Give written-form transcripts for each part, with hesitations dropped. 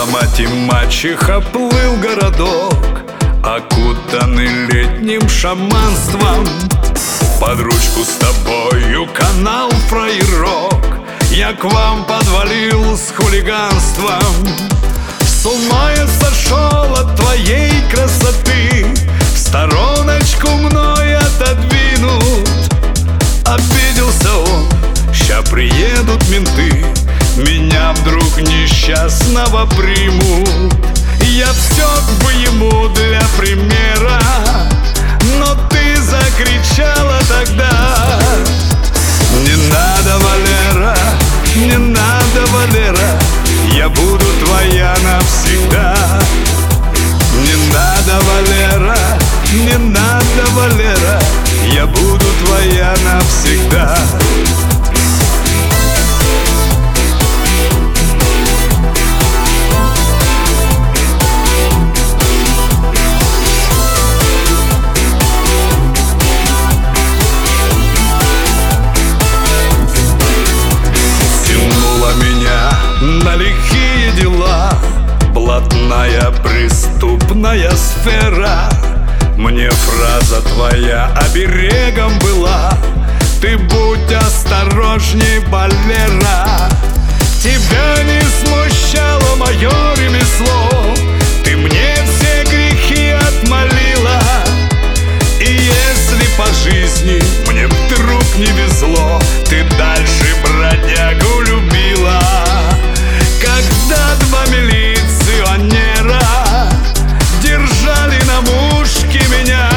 мать и мачеха плыл городок, окутанный летним шаманством. Под ручку с тобою канал фраерок, я к вам подвалил с хулиганством. С ума я сошел от твоей красоты, в стороночку мной отодвинут. Обиделся он, ща приедут менты, меня вдруг несчастного примут. Я все бы ему для примера, но ты закричала тогда: не надо, Валера, не надо, Валера, я буду твоя навсегда. Не надо, Валера, не надо, Валера, я буду твоя навсегда. На лихие дела, блатная преступная сфера. Мне фраза твоя оберегом была: ты будь осторожней, Валера. Тебя не смущало мое ремесло, ты мне все грехи отмолила. И если по жизни мне вдруг не везло, ты дальше бродягу любила. Когда два милиционера держали на мушке меня.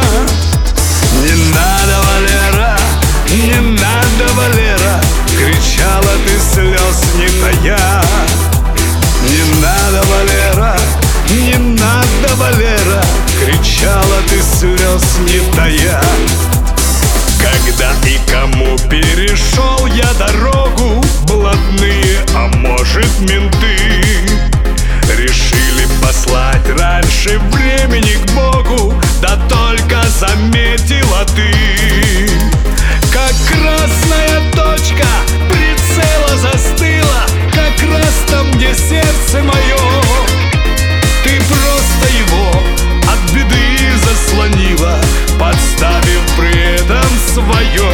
Не надо, Валера, не надо, Валера, кричала ты слез не тая. Не надо, Валера, не надо, Валера, кричала ты слез не тая. Когда и кому перешел я дорогу, блатные, а может менты, решили послать раньше времени к Богу, да только заметила ты, как красная точка прицела застыла, как раз там, где сердце мое. Ты просто его от беды заслонила, подставив при этом свое.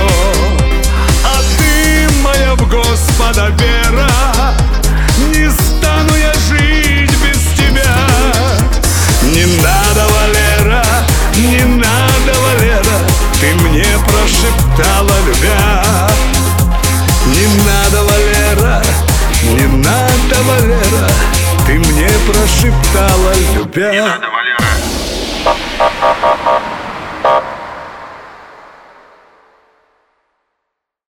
А ты, моя в Господа вера, не стану я жить без тебя. Не надо, Валера, не надо, Валера, ты мне прошептала, любя. Не надо, Валера, не надо, Валера, ты мне прошептала, любя. Не надо, Валера.